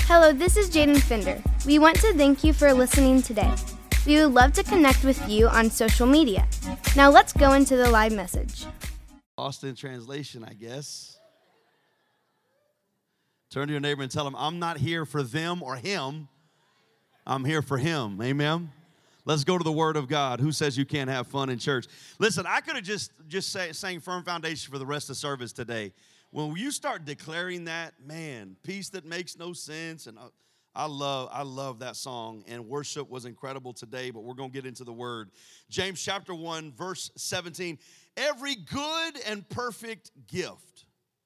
Hello, this is Jaden Finder. We want to thank you for listening today. We would love to connect with you on social media. Now let's go into the live message. Lost in translation, I guess. Turn to your neighbor and tell him, I'm not here for them or him. I'm here for him. Amen. Let's go to the Word of God. Who says you can't have fun in church? Listen, I could have just sang Firm Foundation for the rest of the service today. When you start declaring that, man, peace that makes no sense, and I love that song, and worship was incredible today, but we're going to get into the Word. James chapter 1, verse 17, every good and perfect gift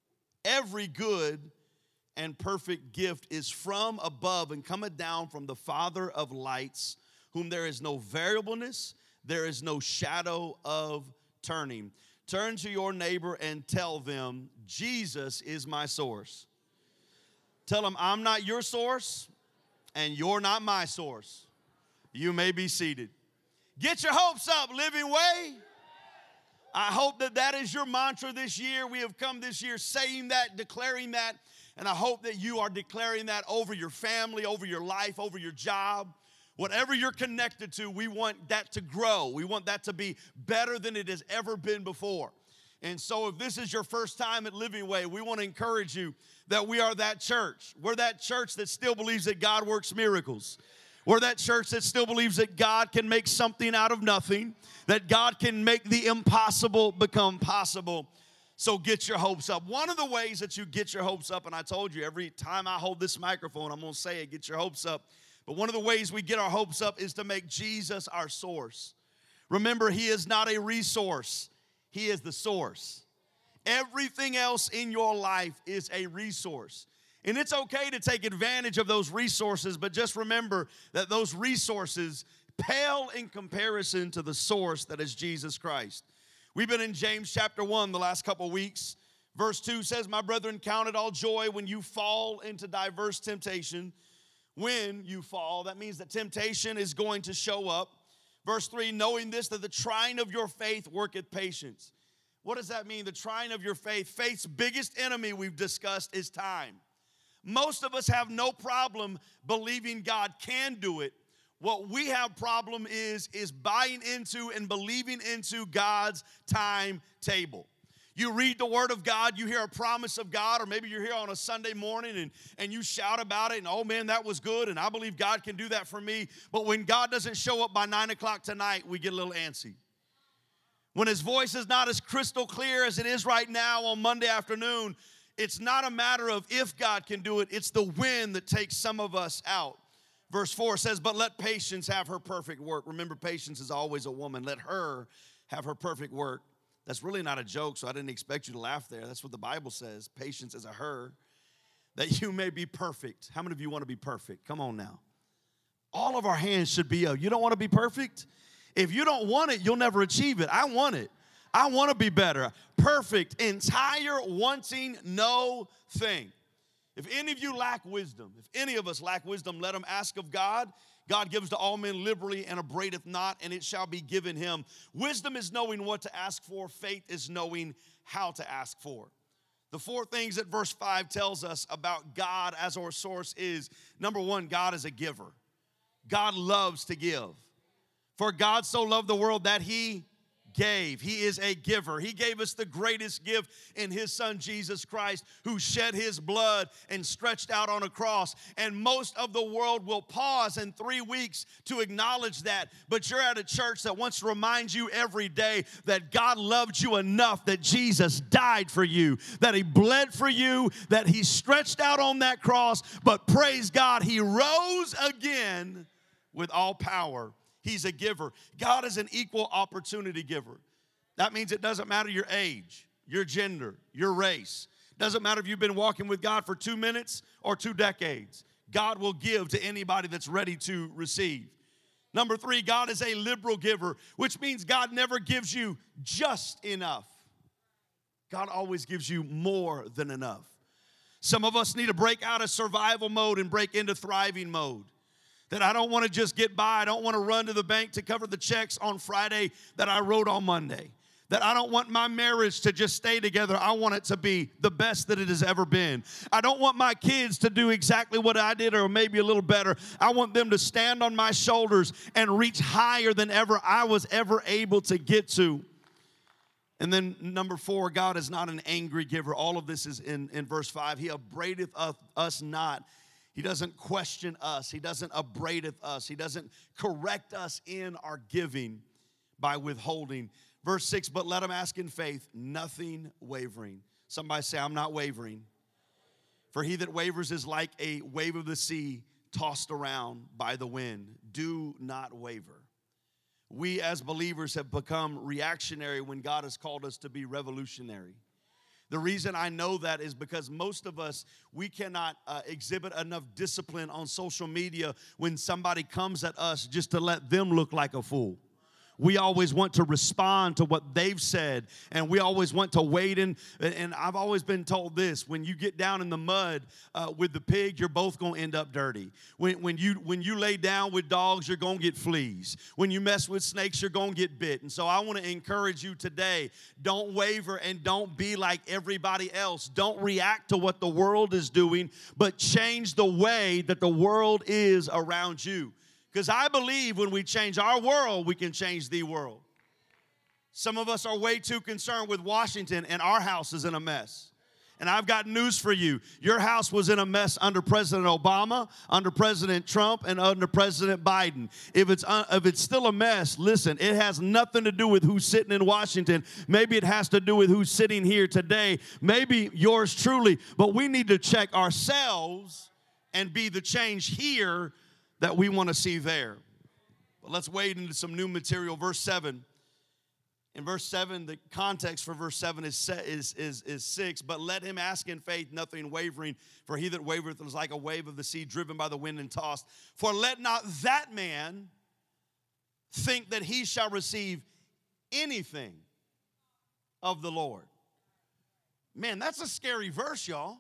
is from above and cometh down from the Father of lights, whom there is no variableness, there is no shadow of turning. Turn to your neighbor and tell them, Jesus is my source. Tell them, I'm not your source, and you're not my source. You may be seated. Get your hopes up, Living Way. I hope that is your mantra this year. We have come this year saying that, declaring that, and I hope that you are declaring that over your family, over your life, over your job. Whatever you're connected to, we want that to grow. We want that to be better than it has ever been before. And so if this is your first time at Living Way, we want to encourage you that we are that church. We're that church that still believes that God works miracles. We're that church that still believes that God can make something out of nothing, that God can make the impossible become possible. So get your hopes up. One of the ways that you get your hopes up, and I told you every time I hold this microphone, I'm going to say it, get your hopes up. But one of the ways we get our hopes up is to make Jesus our source. Remember, He is not a resource. He is the source. Everything else in your life is a resource. And it's okay to take advantage of those resources, but just remember that those resources pale in comparison to the source that is Jesus Christ. We've been in James chapter 1 the last couple weeks. Verse 2 says, my brethren, count it all joy when you fall into diverse temptation. When you fall, that means that temptation is going to show up. Verse 3, knowing this, that the trying of your faith worketh patience. What does that mean? The trying of your faith. Faith's biggest enemy we've discussed is time. Most of us have no problem believing God can do it. What we have problem is buying into and believing into God's timetable. You read the Word of God, you hear a promise of God, or maybe you're here on a Sunday morning and you shout about it, and oh man, that was good, and I believe God can do that for me. But when God doesn't show up by 9 o'clock tonight, we get a little antsy. When His voice is not as crystal clear as it is right now on Monday afternoon, it's not a matter of if God can do it, it's the when that takes some of us out. Verse 4 says, but let patience have her perfect work. Remember, patience is always a woman. Let her have her perfect work. That's really not a joke, so I didn't expect you to laugh there. That's what the Bible says. Patience is a her, that you may be perfect. How many of you want to be perfect? Come on now. All of our hands should be up. You don't want to be perfect? If you don't want it, you'll never achieve it. I want it. I want to be better. Perfect, entire, wanting no thing. If any of you lack wisdom, if any of us lack wisdom, let him ask of God. God gives to all men liberally and upbraideth not, and it shall be given him. Wisdom is knowing what to ask for. Faith is knowing how to ask for. The four things that verse 5 tells us about God as our source is, number one, God is a giver. God loves to give. For God so loved the world that He gave. He is a giver. He gave us the greatest gift in His Son, Jesus Christ, who shed His blood and stretched out on a cross. And most of the world will pause in 3 weeks to acknowledge that. But you're at a church that wants to remind you every day that God loved you enough that Jesus died for you, that He bled for you, that He stretched out on that cross. But praise God, He rose again with all power. He's a giver. God is an equal opportunity giver. That means it doesn't matter your age, your gender, your race. Doesn't matter if you've been walking with God for 2 minutes or 2 decades. God will give to anybody that's ready to receive. Number 3, God is a liberal giver, which means God never gives you just enough. God always gives you more than enough. Some of us need to break out of survival mode and break into thriving mode. That I don't want to just get by. I don't want to run to the bank to cover the checks on Friday that I wrote on Monday. that I don't want my marriage to just stay together. I want it to be the best that it has ever been. I don't want my kids to do exactly what I did or maybe a little better. I want them to stand on my shoulders and reach higher than ever I was ever able to get to. And then number 4, God is not an angry giver. All of this is in verse 5. He upbraideth us not. He doesn't question us. He doesn't upbraideth us. He doesn't correct us in our giving by withholding. Verse 6, but let him ask in faith, nothing wavering. Somebody say, I'm not wavering. For he that wavers is like a wave of the sea tossed around by the wind. Do not waver. We as believers have become reactionary when God has called us to be revolutionary. The reason I know that is because most of us, we cannot exhibit enough discipline on social media when somebody comes at us just to let them look like a fool. We always want to respond to what they've said, and we always want to wade in. And I've always been told this: when you get down in the mud with the pig, you're both going to end up dirty. When you lay down with dogs, you're going to get fleas. When you mess with snakes, you're going to get bit. And so I want to encourage you today, don't waver and don't be like everybody else. Don't react to what the world is doing, but change the way that the world is around you. Because I believe when we change our world, we can change the world. Some of us are way too concerned with Washington, and our house is in a mess. And I've got news for you. Your house was in a mess under President Obama, under President Trump, and under President Biden. If it's still a mess, listen, it has nothing to do with who's sitting in Washington. Maybe it has to do with who's sitting here today. Maybe yours truly. But we need to check ourselves and be the change here that we want to see there. But let's wade into some new material. Verse 7. In verse 7, the context for verse 7 is 6. But let him ask in faith, nothing wavering. For he that wavereth is like a wave of the sea, driven by the wind and tossed. For let not that man think that he shall receive anything of the Lord. Man, that's a scary verse, y'all.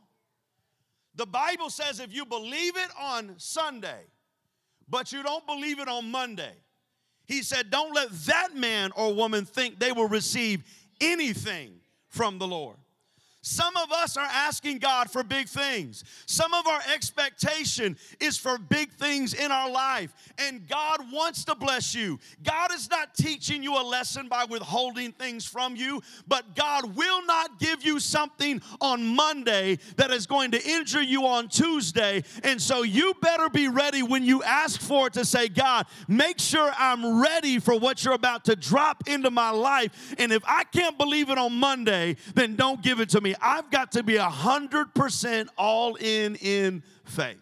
The Bible says if you believe it on Sunday, but you don't believe it on Monday, he said, don't let that man or woman think they will receive anything from the Lord. Some of us are asking God for big things. Some of our expectation is for big things in our life. And God wants to bless you. God is not teaching you a lesson by withholding things from you, but God will not give you something on Monday that is going to injure you on Tuesday. And so you better be ready when you ask for it to say, God, make sure I'm ready for what you're about to drop into my life. And if I can't believe it on Monday, then don't give it to me. I've got to be 100% all in faith.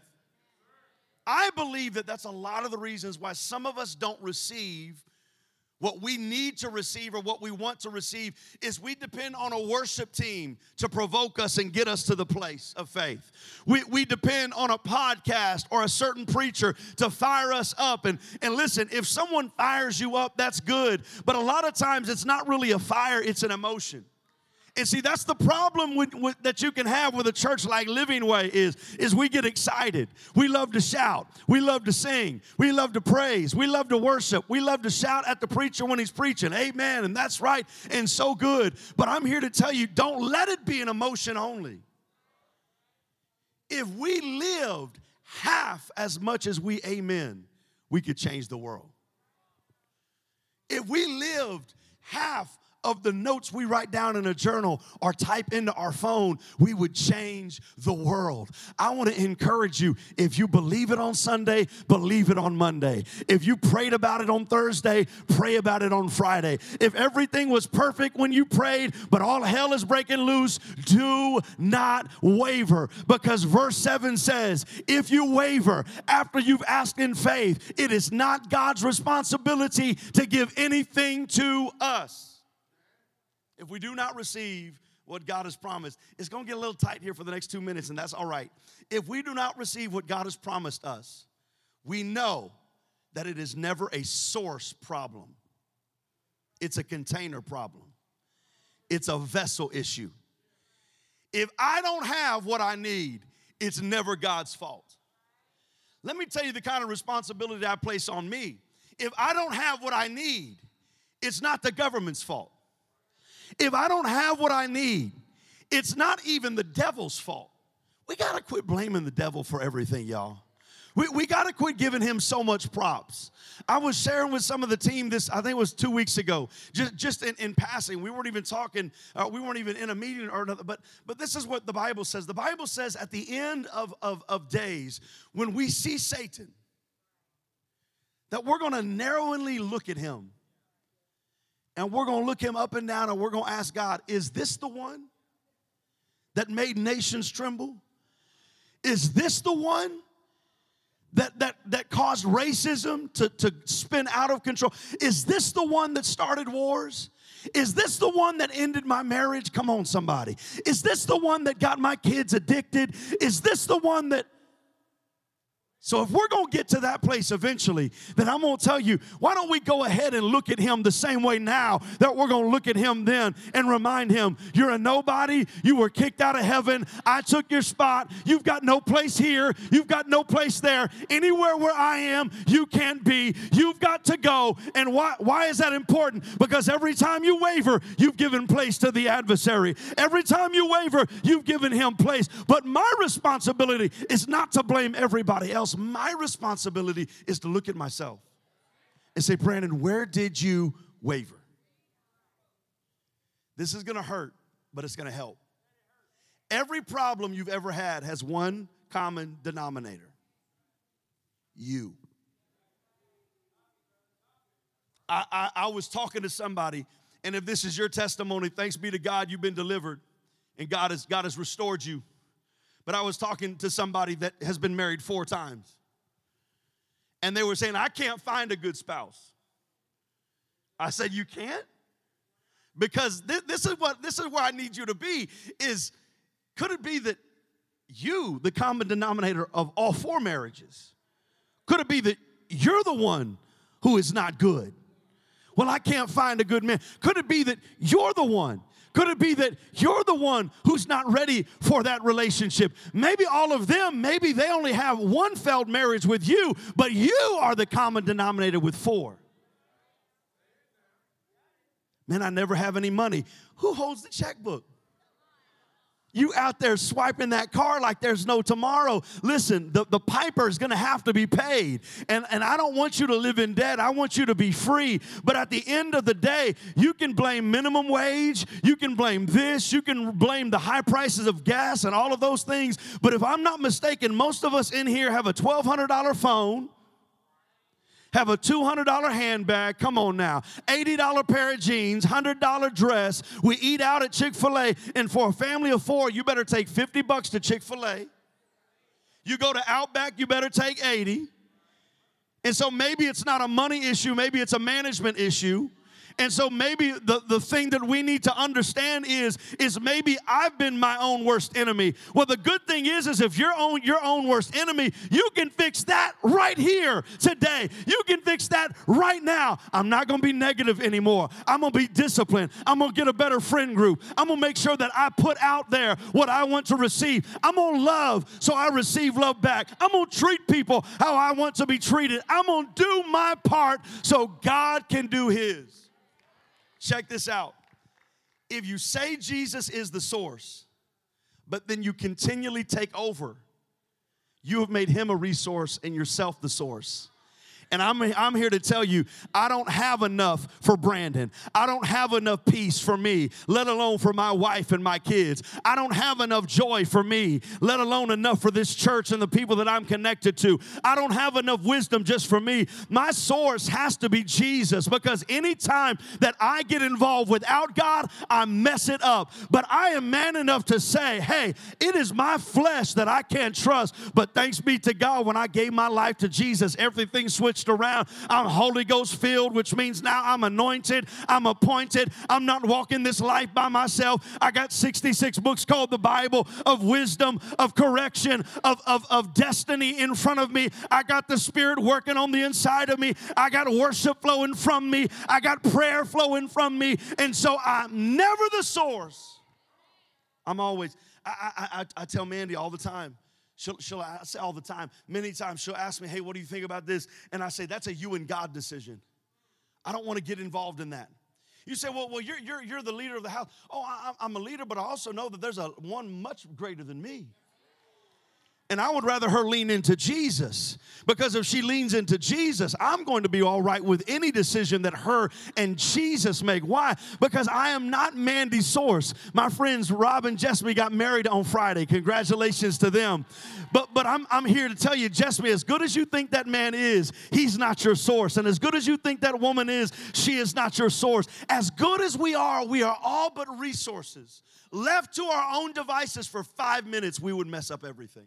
I believe that that's a lot of the reasons why some of us don't receive what we need to receive or what we want to receive is we depend on a worship team to provoke us and get us to the place of faith. We depend on a podcast or a certain preacher to fire us up. And listen, if someone fires you up, that's good. But a lot of times it's not really a fire, it's an emotion. And see, that's the problem that you can have with a church like Living Way is we get excited. We love to shout. We love to sing. We love to praise. We love to worship. We love to shout at the preacher when he's preaching. Amen. And that's right and so good. But I'm here to tell you, don't let it be an emotion only. If we lived half as much as we amen, we could change the world. If we lived half of the notes we write down in a journal or type into our phone, we would change the world. I want to encourage you, if you believe it on Sunday, believe it on Monday. If you prayed about it on Thursday, pray about it on Friday. If everything was perfect when you prayed, but all hell is breaking loose, do not waver. Because verse 7 says, if you waver after you've asked in faith, it is not God's responsibility to give anything to us. If we do not receive what God has promised, it's going to get a little tight here for the next 2 minutes, and that's all right. If we do not receive what God has promised us, we know that it is never a source problem. It's a container problem. It's a vessel issue. If I don't have what I need, it's never God's fault. Let me tell you the kind of responsibility I place on me. If I don't have what I need, it's not the government's fault. If I don't have what I need, it's not even the devil's fault. We got to quit blaming the devil for everything, y'all. We got to quit giving him so much props. I was sharing with some of the team this, I think it was 2 weeks ago, just in passing. We weren't even talking, we weren't even in a meeting or another, but this is what the Bible says. The Bible says at the end of days, when we see Satan, that we're going to narrowly look at him. And we're going to look him up and down, and we're going to ask God, is this the one that made nations tremble? Is this the one that caused racism to spin out of control? Is this the one that started wars? Is this the one that ended my marriage? Come on, somebody. Is this the one that got my kids addicted? Is this the one that... So if we're going to get to that place eventually, then I'm going to tell you, why don't we go ahead and look at him the same way now that we're going to look at him then and remind him, you're a nobody, you were kicked out of heaven, I took your spot, you've got no place here, you've got no place there, anywhere where I am, you can't be, you've got to go. And why is that important? Because every time you waver, you've given place to the adversary. Every time you waver, you've given him place. But my responsibility is not to blame everybody else. My responsibility is to look at myself and say, Brandon, where did you waver? This is going to hurt, but it's going to help. Every problem you've ever had has one common denominator: you. I was talking to somebody, and if this is your testimony, thanks be to God, you've been delivered, and God has restored you. But I was talking to somebody that has been married 4 times. And they were saying, I can't find a good spouse. I said, you can't? Because this is where I need you to be, is could it be that you, the common denominator of all 4 marriages, could it be that you're the one who is not good? Well, I can't find a good man. Could it be that you're the one? Could it be that you're the one who's not ready for that relationship? Maybe all of them, maybe they only have 1 failed marriage with you, but you are the common denominator with 4. Man, I never have any money. Who holds the checkbook? You out there swiping that car like there's no tomorrow. Listen, the piper is going to have to be paid. And I don't want you to live in debt. I want you to be free. But at the end of the day, you can blame minimum wage. You can blame this. You can blame the high prices of gas and all of those things. But if I'm not mistaken, most of us in here have a $1,200 phone, have a $200 handbag, come on now, $80 pair of jeans, $100 dress. We eat out at Chick-fil-A, and for a family of 4, you better take $50 to Chick-fil-A. You go to Outback, you better take $80. And so maybe it's not a money issue, maybe it's a management issue. And so maybe the thing that we need to understand is maybe I've been my own worst enemy. Well, the good thing is if you're your own worst enemy, you can fix that right here today. You can fix that right now. I'm not going to be negative anymore. I'm going to be disciplined. I'm going to get a better friend group. I'm going to make sure that I put out there what I want to receive. I'm going to love so I receive love back. I'm going to treat people how I want to be treated. I'm going to do my part so God can do his. Check this out. If you say Jesus is the source, but then you continually take over, you have made him a resource and yourself the source. And I'm here to tell you, I don't have enough for Brandon. I don't have enough peace for me, let alone for my wife and my kids. I don't have enough joy for me, let alone enough for this church and the people that I'm connected to. I don't have enough wisdom just for me. My source has to be Jesus, because anytime that I get involved without God, I mess it up. But I am man enough to say, hey, it is my flesh that I can't trust. But thanks be to God, when I gave my life to Jesus, everything switched around. I'm Holy Ghost filled, which means now I'm anointed, I'm appointed. I'm not walking this life by myself. I got 66 books called the Bible of wisdom, of correction, of destiny in front of me. I got the Spirit working on the inside of me. I got worship flowing from me. I got prayer flowing from me. And so I'm never the source. I'm always, I tell Mandy all the time, I say all the time, many times she'll ask me, hey, what do you think about this? And I say, that's a you and God decision. I don't want to get involved in that. You say, well, you're the leader of the house. Oh, I'm a leader, but I also know that there's one much greater than me. And I would rather her lean into Jesus, because if she leans into Jesus, I'm going to be all right with any decision that her and Jesus make. Why? Because I am not Mandy's source. My friends Rob and Jessica got married on Friday. Congratulations to them. But I'm here to tell you, Jessica, as good as you think that man is, he's not your source. And as good as you think that woman is, she is not your source. As good as we are all but resources. Left to our own devices for 5 minutes, we would mess up everything.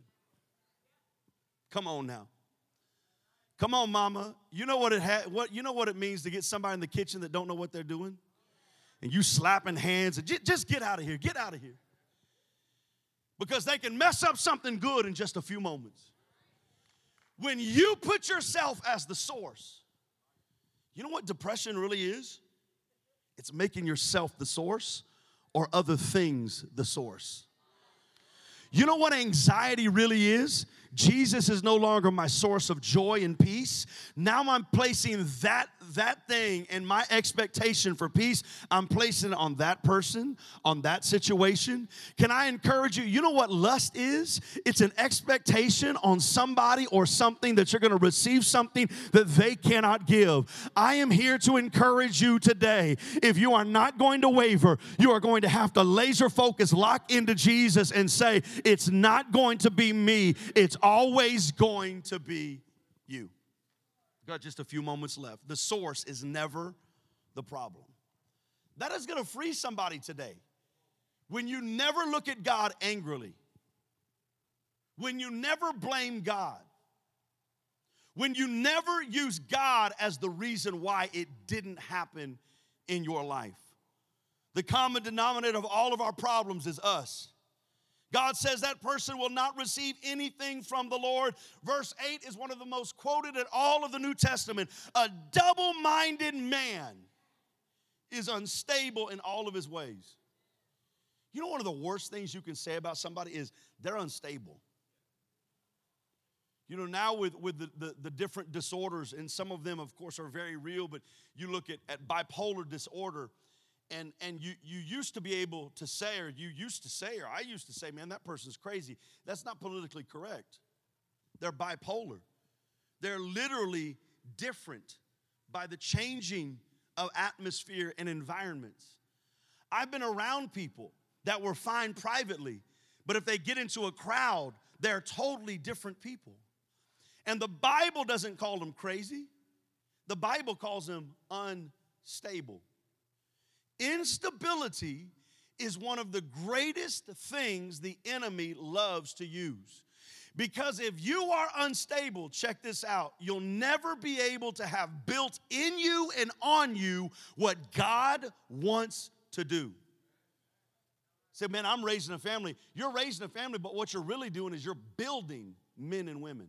Come on now. Come on, mama. You know what it means to get somebody in the kitchen that don't know what they're doing? And you slapping hands and just get out of here. Get out of here. Because they can mess up something good in just a few moments. When you put yourself as the source, you know what depression really is? It's making yourself the source or other things the source. You know what anxiety really is? Jesus is no longer my source of joy and peace. Now I'm placing that thing and my expectation for peace, I'm placing it on that person, on that situation. Can I encourage you? You know what lust is? It's an expectation on somebody or something that you're going to receive something that they cannot give. I am here to encourage you today. If you are not going to waver, you are going to have to laser focus, lock into Jesus and say, it's not going to be me. It's always going to be you. Got just a few moments left. The source is never the problem. That is going to free somebody today. When you never look at God angrily, when you never blame God, when you never use God as the reason why it didn't happen in your life. The common denominator of all of our problems is us. God says that person will not receive anything from the Lord. Verse 8 is one of the most quoted in all of the New Testament. A double-minded man is unstable in all of his ways. You know, one of the worst things you can say about somebody is they're unstable. You know, now with the different disorders, and some of them, of course, are very real, but you look at bipolar disorder, and you used to be able to say, or I used to say, man, that person's crazy. That's not politically correct. They're bipolar. They're literally different by the changing of atmosphere and environments. I've been around people that were fine privately, but if they get into a crowd, they're totally different people. And the Bible doesn't call them crazy. The Bible calls them unstable. Instability is one of the greatest things the enemy loves to use. Because if you are unstable, check this out, you'll never be able to have built in you and on you what God wants to do. Say, man, I'm raising a family. You're raising a family, but what you're really doing is you're building men and women.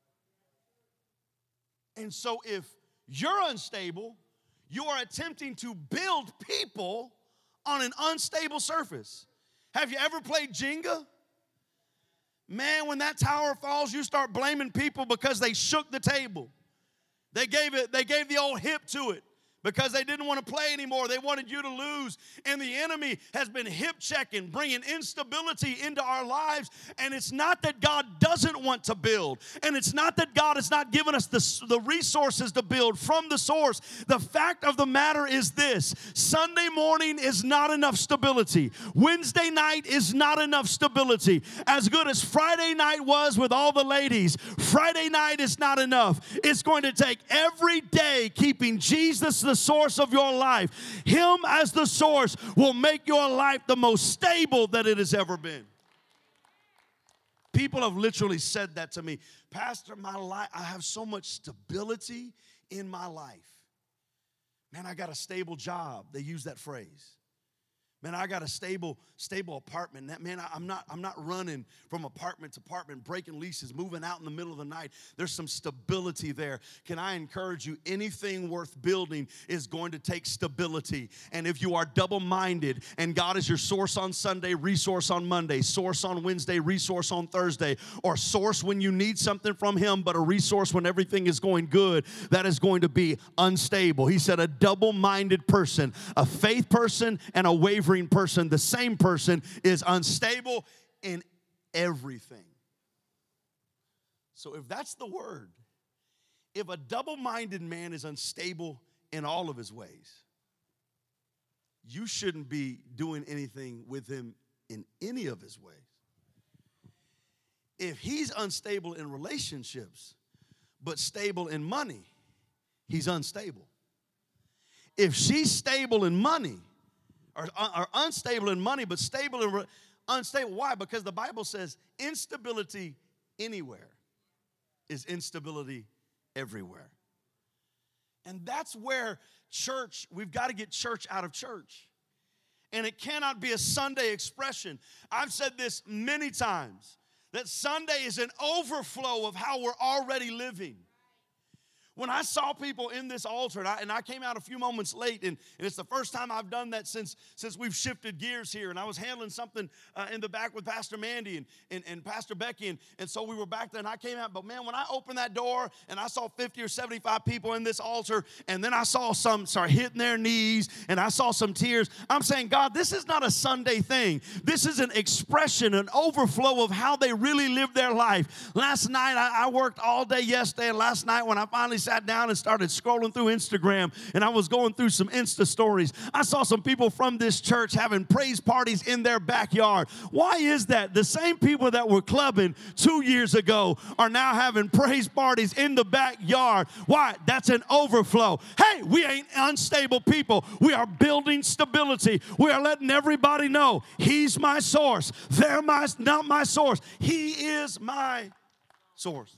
And so if you're unstable, you are attempting to build people on an unstable surface. Have you ever played Jenga? Man, when that tower falls, you start blaming people because they shook the table. They gave the old hip to it because they didn't want to play anymore. They wanted you to lose. And the enemy has been hip checking, bringing instability into our lives. And it's not that God doesn't want to build. And it's not that God has not given us the resources to build from the source. The fact of the matter is this: Sunday morning is not enough stability. Wednesday night is not enough stability. As good as Friday night was with all the ladies, Friday night is not enough. It's going to take every day keeping Jesus the source of your life. Him as the source will make your life the most stable that it has ever been. People have literally said that to me. Pastor, my life, I have so much stability in my life. Man, I got a stable job. They use that phrase. Man, I got a stable apartment. Man, I'm not running from apartment to apartment, breaking leases, moving out in the middle of the night. There's some stability there. Can I encourage you? Anything worth building is going to take stability. And if you are double-minded and God is your source on Sunday, resource on Monday, source on Wednesday, resource on Thursday, or source when you need something from Him, but a resource when everything is going good, that is going to be unstable. He said a double-minded person, a faith person and a wavering person, the same person, is unstable in everything. So if that's the word, if a double-minded man is unstable in all of his ways, you shouldn't be doing anything with him in any of his ways. If he's unstable in relationships but stable in money, he's unstable. If she's stable in money, or unstable in money, but stable in unstable. Why? Because the Bible says instability anywhere is instability everywhere. And that's where church, we've got to get church out of church. And it cannot be a Sunday expression. I've said this many times, that Sunday is an overflow of how we're already living. When I saw people in this altar, and I came out a few moments late, and it's the first time I've done that since we've shifted gears here, and I was handling something in the back with Pastor Mandy and Pastor Becky, and so we were back there, and I came out, but man, when I opened that door, and I saw 50 or 75 people in this altar, and then I saw some start hitting their knees, and I saw some tears, I'm saying, God, this is not a Sunday thing. This is an expression, an overflow of how they really live their life. Last night, I worked all day yesterday, and last night when I finally sat down and started scrolling through Instagram, and I was going through some Insta stories, I saw some people from this church having praise parties in their backyard. Why is that? The same people that were clubbing 2 years ago are now having praise parties in the backyard. Why? That's an overflow. Hey, we ain't unstable people. We are building stability. We are letting everybody know He's my source. They're not my source. He is my source.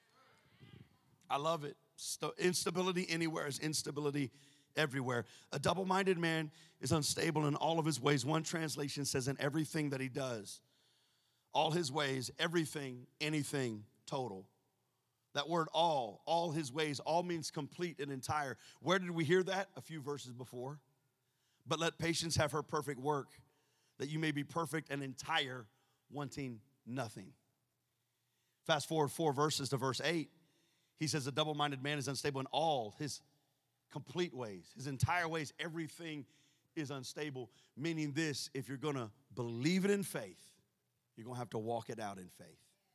I love it. Instability anywhere is instability everywhere. A double-minded man is unstable in all of his ways. One translation says in everything that he does. All his ways, everything, anything, total. That word all his ways, all means complete and entire. Where did we hear that? A few verses before. But let patience have her perfect work, that you may be perfect and entire, wanting nothing. Fast forward 4 verses to verse 8. He says a double-minded man is unstable in all his complete ways, his entire ways. Everything is unstable, meaning this: if you're going to believe it in faith, you're going to have to walk it out in faith.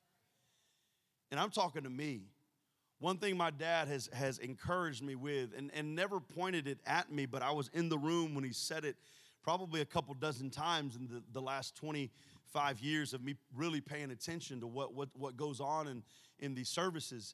And I'm talking to me. One thing my dad has encouraged me with, and never pointed it at me, but I was in the room when he said it probably a couple dozen times in the last 25 years of me really paying attention to what goes on in these services.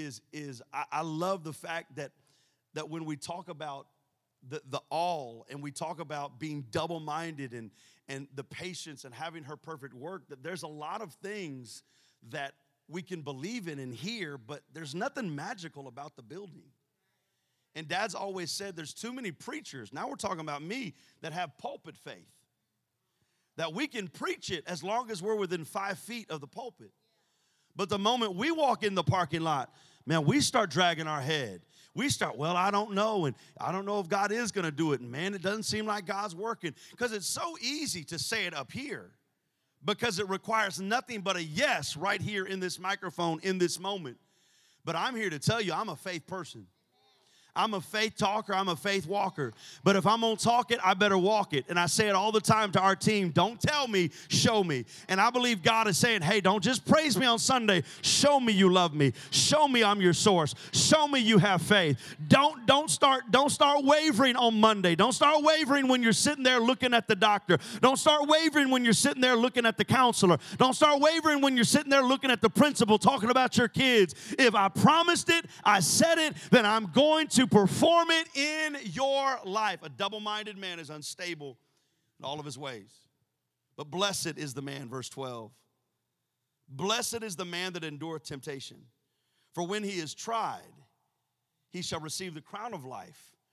I love the fact that when we talk about the all, and we talk about being double-minded and the patience and having her perfect work, that there's a lot of things that we can believe in and hear, but there's nothing magical about the building. And Dad's always said there's too many preachers, now we're talking about me, that have pulpit faith. That we can preach it as long as we're within 5 feet of the pulpit. But the moment we walk in the parking lot, man, we start dragging our head. We start, well, I don't know, and I don't know if God is going to do it. And man, it doesn't seem like God's working. Because it's so easy to say it up here, because it requires nothing but a yes right here in this microphone in this moment. But I'm here to tell you, I'm a faith person. I'm a faith talker. I'm a faith walker. But if I'm going to talk it, I better walk it. And I say it all the time to our team. Don't tell me, show me. And I believe God is saying, hey, don't just praise me on Sunday. Show me you love me. Show me I'm your source. Show me you have faith. Don't start wavering on Monday. Don't start wavering when you're sitting there looking at the doctor. Don't start wavering when you're sitting there looking at the counselor. Don't start wavering when you're sitting there looking at the principal talking about your kids. If I promised it, I said it, then I'm going to perform it in your life. A double-minded man is unstable in all of his ways. But blessed is the man, verse 12. Blessed is the man that endureth temptation. For when he is tried, he shall receive the crown of life,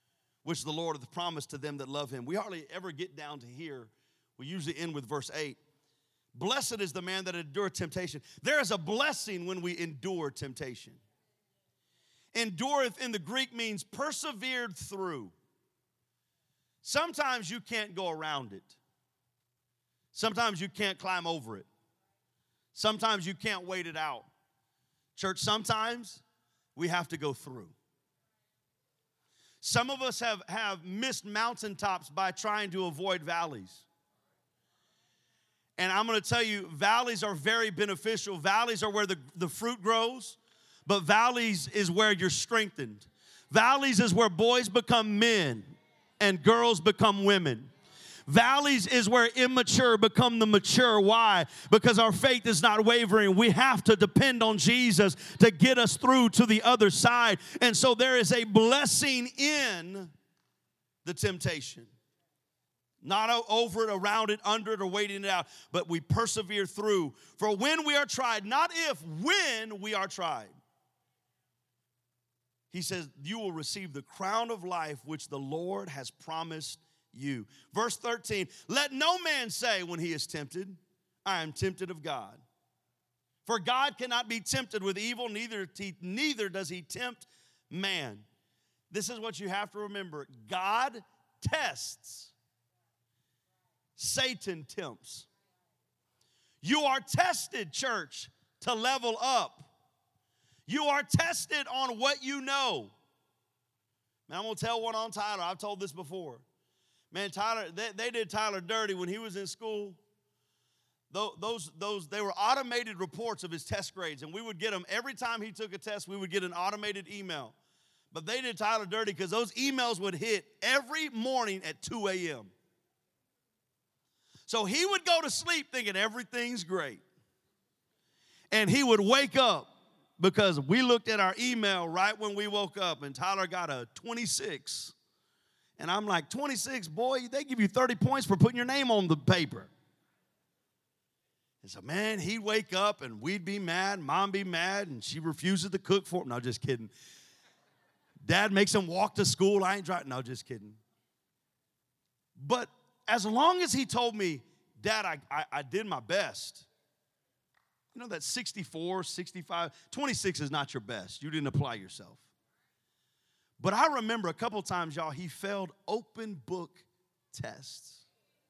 which the Lord hath promised to them that love him. We hardly ever get down to here. We usually end with verse 8. Blessed is the man that endureth temptation. There is a blessing when we endure temptation. Endureth in the Greek means persevered through. Sometimes you can't go around it. Sometimes you can't climb over it. Sometimes you can't wait it out. Church, sometimes we have to go through. Some of us have missed mountaintops by trying to avoid valleys. And I'm going to tell you, valleys are very beneficial. Valleys are where the fruit grows, but valleys is where you're strengthened. Valleys is where boys become men and girls become women. Valleys is where immature become the mature. Why? Because our faith is not wavering. We have to depend on Jesus to get us through to the other side. And so there is a blessing in the temptation. Not over it, around it, under it, or waiting it out, but we persevere through. For when we are tried, not if, when we are tried. He says, you will receive the crown of life which the Lord has promised you. Verse 13, let no man say when he is tempted, I am tempted of God. For God cannot be tempted with evil, neither does he tempt man. This is what you have to remember. God tests. Satan tempts. You are tested, church, to level up. You are tested on what you know. Man, I'm going to tell one on Tyler. I've told this before. Man, Tyler, they did Tyler dirty when he was in school. They were automated reports of his test grades, and we would get them every time he took a test. We would get an automated email. But they did Tyler dirty because those emails would hit every morning at 2 a.m. So he would go to sleep thinking everything's great. And he would wake up because we looked at our email right when we woke up, and Tyler got a 26. And I'm like, 26, boy, they give you 30 points for putting your name on the paper. And so, man, he'd wake up and we'd be mad, Mom be mad, and she refuses to cook for him. No, just kidding. Dad makes him walk to school. I ain't driving. No, just kidding. But as long as he told me, Dad, I did my best. You know that 64, 65, 26 is not your best. You didn't apply yourself. But I remember a couple times, y'all, he failed open book tests.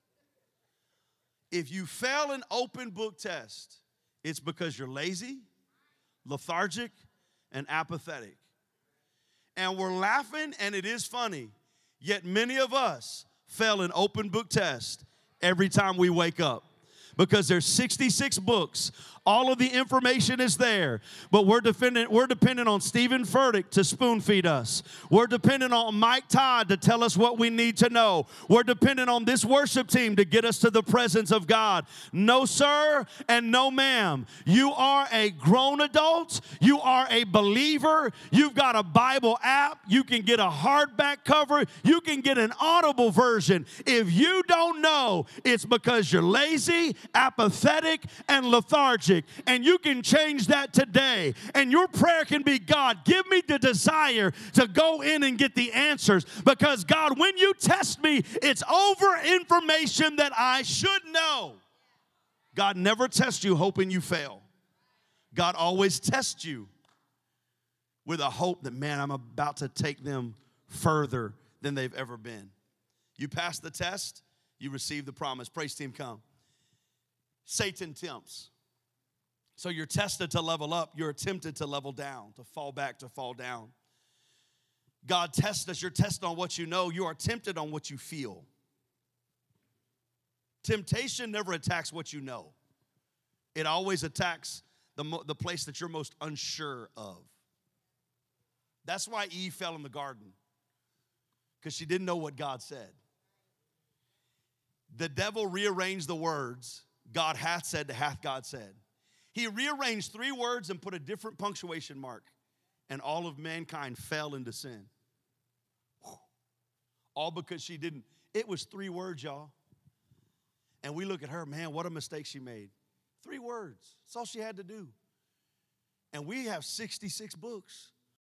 If you fail an open book test, it's because you're lazy, lethargic, and apathetic. And we're laughing, and it is funny, yet many of us fail an open book test every time we wake up. Because there's 66 books. All of the information is there. But we're dependent on Stephen Furtick to spoon feed us. We're dependent on Mike Todd to tell us what we need to know. We're dependent on this worship team to get us to the presence of God. No, sir, and no, ma'am. You are a grown adult. You are a believer. You've got a Bible app. You can get a hardback cover. You can get an Audible version. If you don't know, it's because you're lazy, apathetic, and lethargic. And you can change that today. And your prayer can be, God, give me the desire to go in and get the answers. Because, God, when you test me, it's over information that I should know. God never tests you hoping you fail. God always tests you with a hope that, man, I'm about to take them further than they've ever been. You pass the test, you receive the promise. Praise team, come. Satan tempts. So you're tested to level up. You're tempted to level down, to fall back, to fall down. God tests us. You're tested on what you know. You are tempted on what you feel. Temptation never attacks what you know. It always attacks the place that you're most unsure of. That's why Eve fell in the garden, because she didn't know what God said. The devil rearranged the words, God hath said to hath God said. He rearranged 3 words and put a different punctuation mark, and all of mankind fell into sin. All because she didn't. It was 3 words, y'all. And we look at her, man, what a mistake she made. 3 words. That's all she had to do. And we have 66 books.